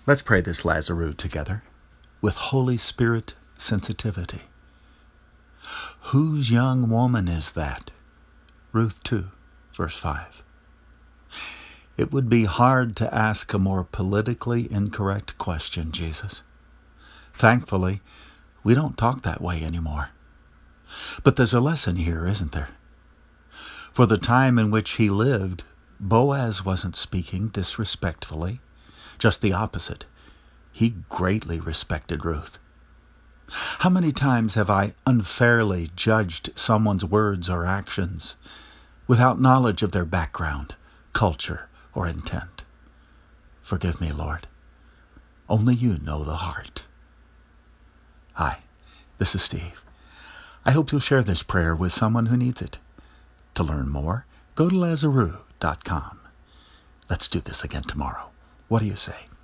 Let's pray this Lazarus together with Holy Spirit sensitivity. Whose young woman is that? Ruth 2, verse 5. It would be hard to ask a more politically incorrect question, Jesus. Thankfully, we don't talk that way anymore. But there's a lesson here, isn't there? For the time in which he lived, Boaz wasn't speaking disrespectfully, just the opposite. He greatly respected Ruth. How many times have I unfairly judged someone's words or actions without knowledge of their background, culture, or intent? Forgive me, Lord. Only you know the heart. Hi, this is Steve. I hope you'll share this prayer with someone who needs it. To learn more, go to Lazarus.com. Let's do this again tomorrow. What do you say?